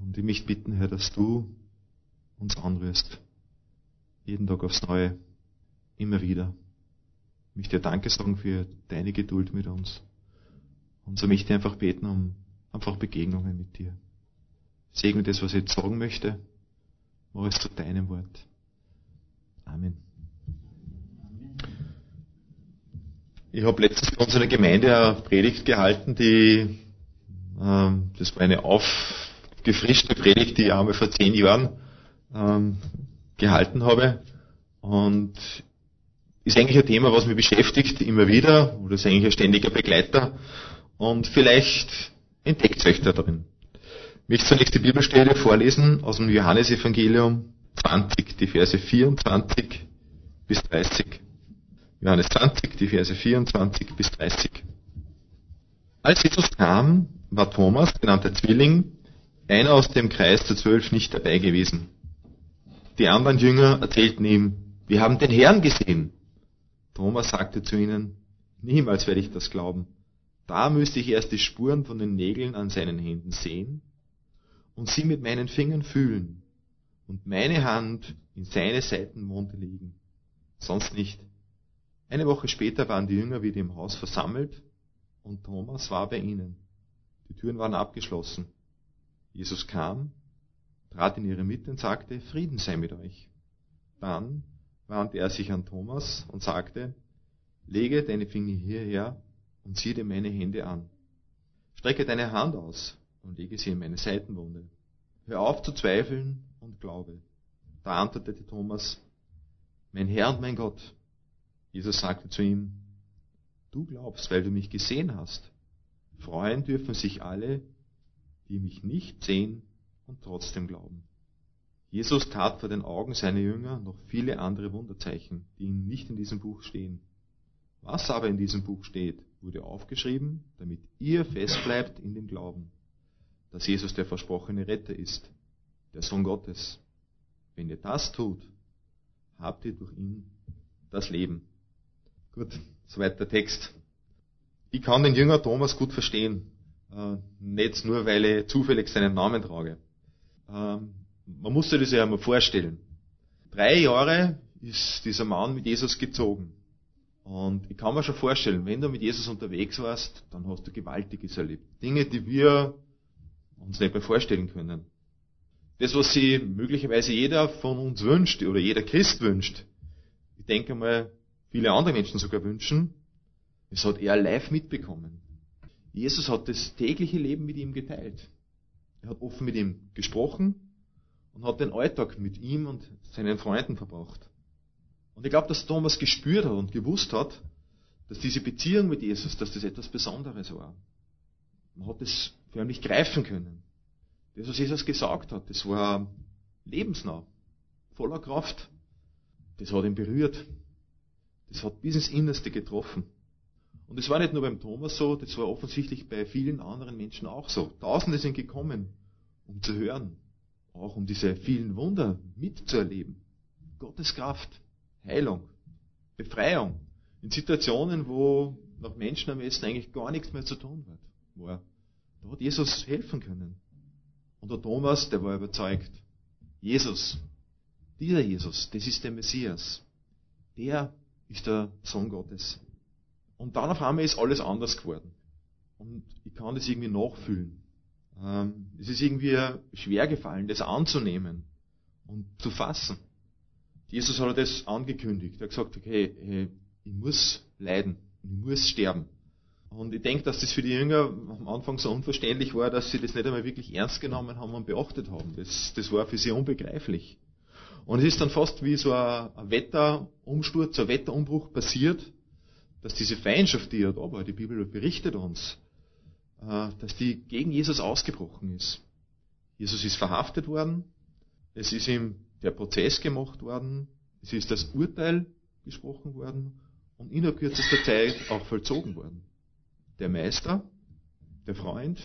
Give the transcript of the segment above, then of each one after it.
Und ich möchte bitten, Herr, dass du uns anrührst. Jeden Tag aufs Neue. Immer wieder. Ich möchte dir Danke sagen für deine Geduld mit uns. Und so möchte ich einfach beten um einfach Begegnungen mit dir. Segne das, was ich jetzt sagen möchte. Mach es zu deinem Wort. Amen. Ich habe letztens bei unserer Gemeinde eine Predigt gehalten, das war eine aufgefrischte Predigt, die ich einmal vor 10 Jahren gehalten habe. Und ist eigentlich ein Thema, was mich beschäftigt, immer wieder, oder ist eigentlich ein ständiger Begleiter. Und vielleicht entdeckt euch da drin. Ich möchte zunächst die Bibelstelle vorlesen aus dem Johannesevangelium 20, die Verse 24 bis 30. Johannes 20, die Verse 24 bis 30. Als Jesus kam, war Thomas, genannt der Zwilling, einer aus dem Kreis der 12, nicht dabei gewesen. Die anderen Jünger erzählten ihm, wir haben den Herrn gesehen. Thomas sagte zu ihnen, niemals werde ich das glauben. Da müsste ich erst die Spuren von den Nägeln an seinen Händen sehen und sie mit meinen Fingern fühlen und meine Hand in seine Seitenwunde legen. Sonst nicht. Eine Woche später waren die Jünger wieder im Haus versammelt und Thomas war bei ihnen. Die Türen waren abgeschlossen. Jesus kam, trat in ihre Mitte und sagte, Frieden sei mit euch. Dann wandte er sich an Thomas und sagte, lege deine Finger hierher und sieh dir meine Hände an. Strecke deine Hand aus und lege sie in meine Seitenwunde. Hör auf zu zweifeln und glaube. Da antwortete Thomas, mein Herr und mein Gott. Jesus sagte zu ihm, du glaubst, weil du mich gesehen hast. Freuen dürfen sich alle, die mich nicht sehen und trotzdem glauben. Jesus tat vor den Augen seiner Jünger noch viele andere Wunderzeichen, die nicht in diesem Buch stehen. Was aber in diesem Buch steht, wurde aufgeschrieben, damit ihr festbleibt in dem Glauben, dass Jesus der versprochene Retter ist, der Sohn Gottes. Wenn ihr das tut, habt ihr durch ihn das Leben. Gut, soweit der Text. Ich kann den Jünger Thomas gut verstehen. Nicht nur, weil ich zufällig seinen Namen trage. Man muss sich das ja einmal vorstellen. 3 Jahre ist dieser Mann mit Jesus gezogen. Und ich kann mir schon vorstellen, wenn du mit Jesus unterwegs warst, dann hast du Gewaltiges erlebt. Dinge, die wir uns nicht mehr vorstellen können. Das, was sich möglicherweise jeder von uns wünscht, oder jeder Christ wünscht, ich denke mal, viele andere Menschen sogar wünschen, das hat er live mitbekommen. Jesus hat das tägliche Leben mit ihm geteilt. Er hat offen mit ihm gesprochen und hat den Alltag mit ihm und seinen Freunden verbracht. Und ich glaube, dass Thomas gespürt hat und gewusst hat, dass diese Beziehung mit Jesus, dass das etwas Besonderes war. Man hat es förmlich greifen können. Das, was Jesus gesagt hat, das war lebensnah, voller Kraft. Das hat ihn berührt. Das hat bis ins Innerste getroffen. Und es war nicht nur beim Thomas so, das war offensichtlich bei vielen anderen Menschen auch so. Tausende sind gekommen, um zu hören, auch um diese vielen Wunder mitzuerleben. Gottes Kraft, Heilung, Befreiung. In Situationen, wo nach Menschenermessen eigentlich gar nichts mehr zu tun war. Da hat Jesus helfen können. Und der Thomas, der war überzeugt. Jesus, dieser Jesus, das ist der Messias. Der ist der Sohn Gottes. Und dann auf einmal ist alles anders geworden. Und ich kann das irgendwie nachfühlen. Es ist irgendwie schwer gefallen, das anzunehmen und zu fassen. Jesus hat das angekündigt. Er hat gesagt, okay, ich muss leiden, ich muss sterben. Und ich denke, dass das für die Jünger am Anfang so unverständlich war, dass sie das nicht einmal wirklich ernst genommen haben und beachtet haben. Das war für sie unbegreiflich. Und es ist dann fast wie so ein Wetterumsturz, ein Wetterumbruch passiert, dass diese Feindschaft, die ja da war, die Bibel berichtet uns, dass die gegen Jesus ausgebrochen ist. Jesus ist verhaftet worden, es ist ihm der Prozess gemacht worden, es ist das Urteil gesprochen worden und innerhalb kürzester Zeit auch vollzogen worden. Der Meister, der Freund,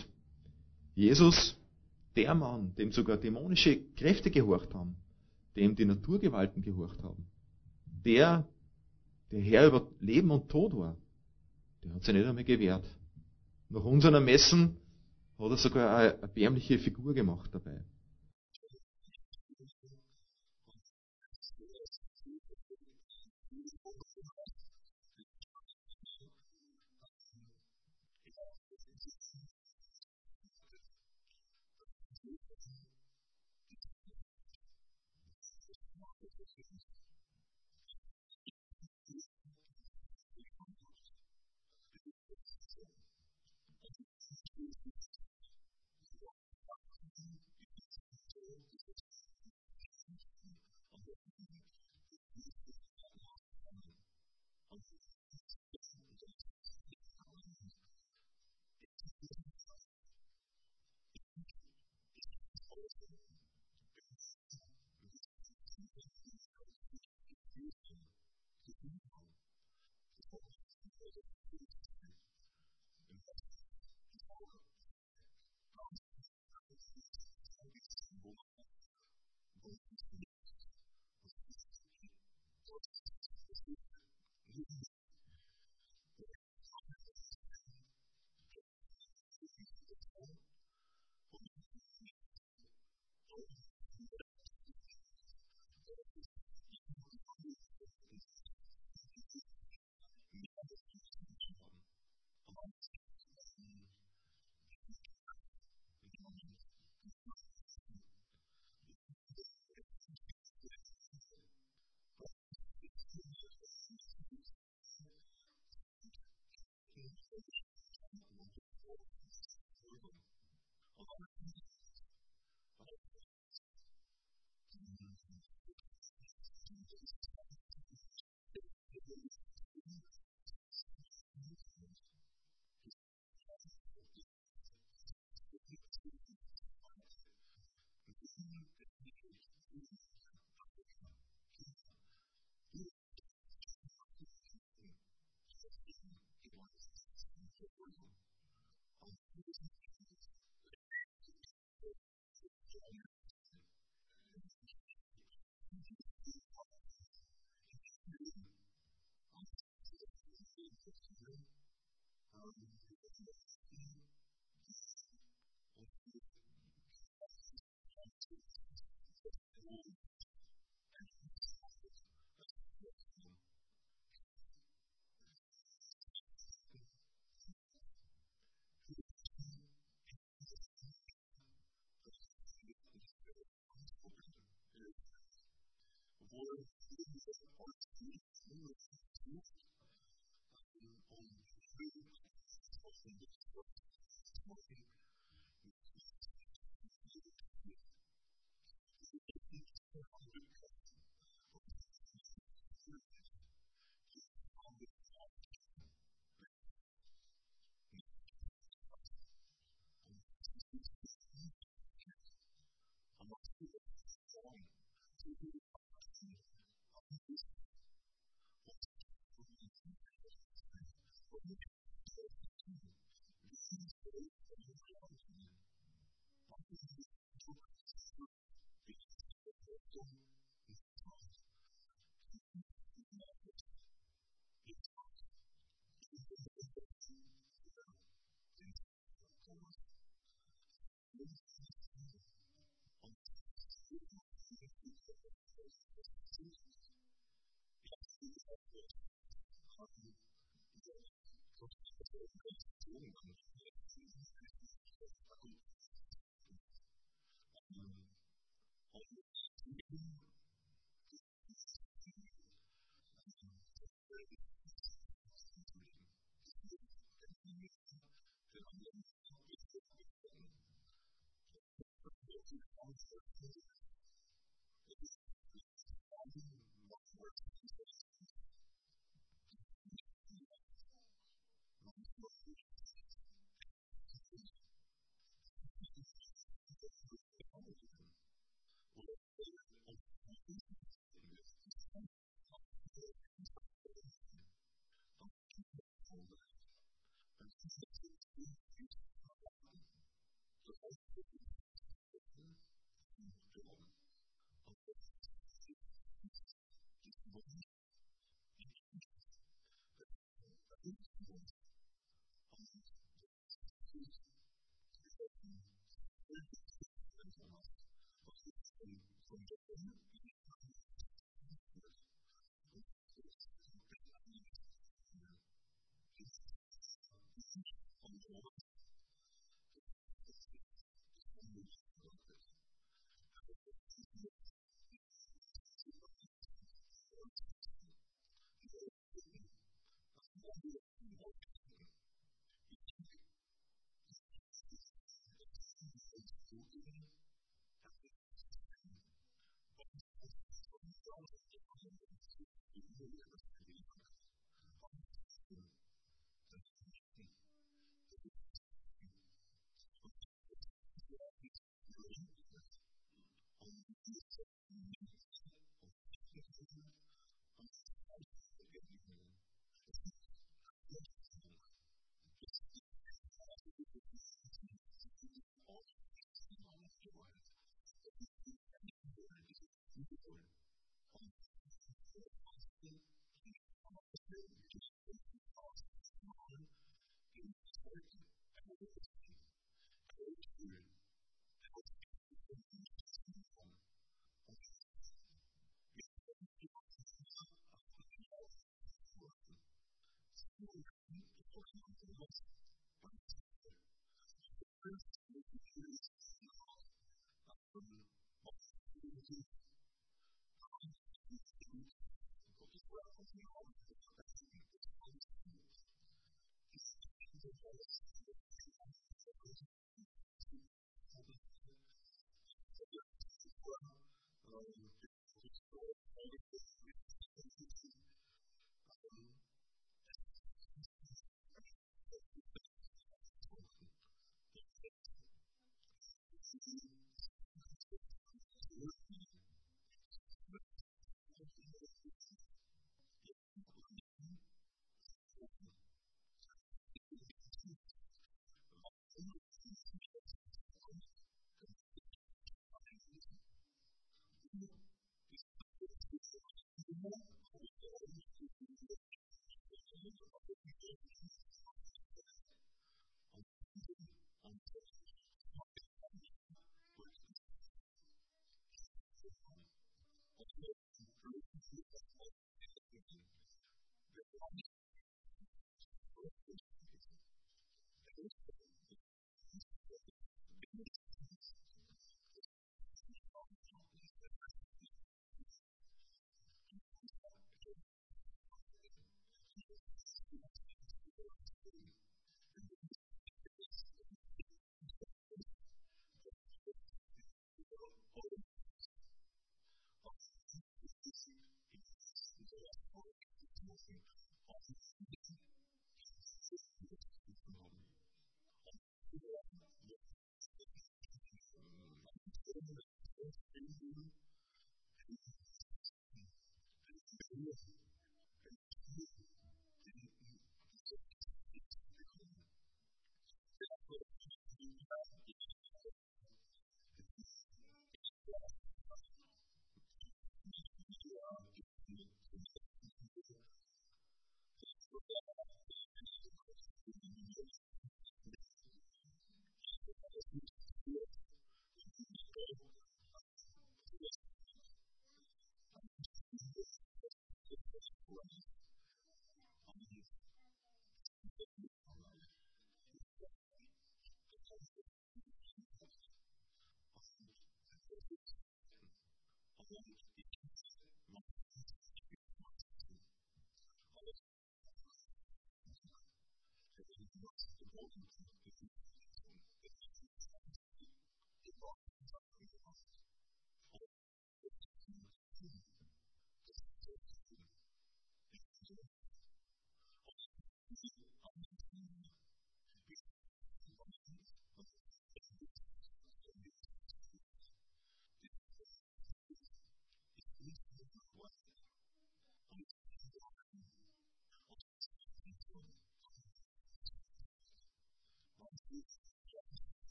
Jesus, der Mann, dem sogar dämonische Kräfte gehorcht haben, dem die Naturgewalten gehorcht haben, der Herr über Leben und Tod war, der hat sich nicht einmal gewehrt. Nach unseren Ermessen hat er sogar eine erbärmliche Figur gemacht dabei.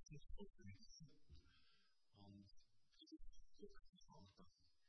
und